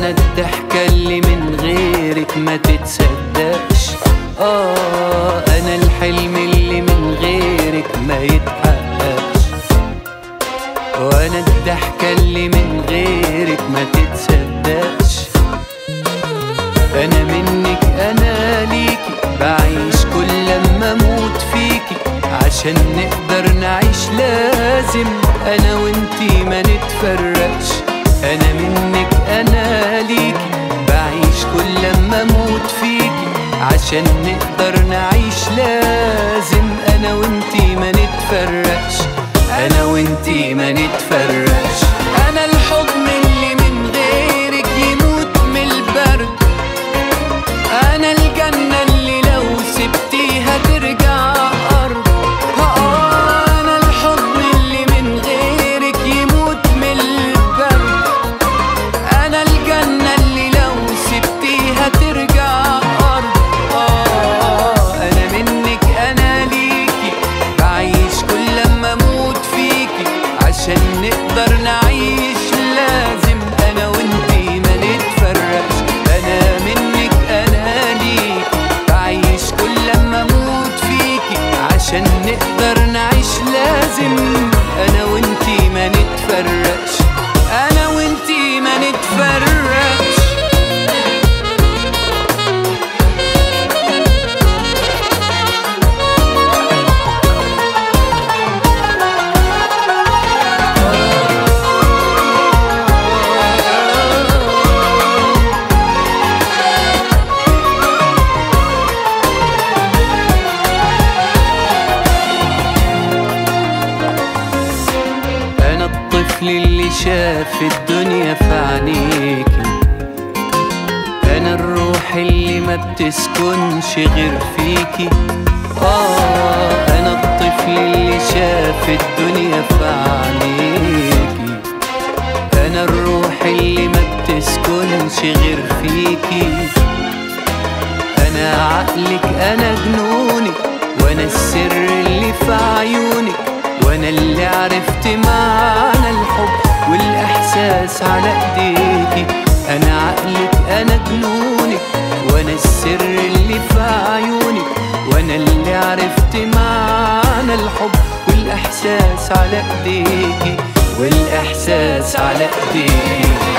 انا الضحكة اللي من غيرك ما تتصدقش. انا الحلم اللي من غيرك ما يتحققش، وانا الضحكة اللي من غيرك ما تتصدقش. انا منك انا ليكي بعيش كل لما اموت فيكي، عشان نقدر نعيش لازم انا وانتي ما نتفرقش. انا منك انا ليكي بعيش كل لما اموت فيكي، عشان نقدر نعيش لازم انا وانتي ما نتفرقش. انا وانتي ما نتفرقش. انا الحضن اللي من غيرك يموت من البرد، انا الجنة اللي لو سبتيها ترجع ارض. انا الحضن اللي من غيرك يموت من البرد، انا الجنة اللي لو سبتيها ترجع ارض. انا منك انا ليكي بعيش كل لما اموت فيكي، عشان نقدر نعيش لازم انا وانتي ما نتفرقش. انا منك انا ليكي بعيش كل لما اموت فيكي، عشان نقدر نعيش لازم انا وانتي ما نتفرقش. انا وانتي ما نتفرقش. الطفل اللي شاف الدنيا في عينيكي، انا الروح اللي ما بتسكنش غير فيكي. انا الطفل اللي شاف الدنيا في عينيكي، انا الروح اللي ما بتسكنش غير فيكي. انا عقلك انا جنونك، وانا السر اللي في عيونك، وانا اللي عرفت معنى الحب والاحساس على ايديكي. انا عقلك انا جنونك، وانا السر اللي في عيونك، وانا اللي عرفت معنى الحب والاحساس على ايديكي، والاحساس على ايديكي.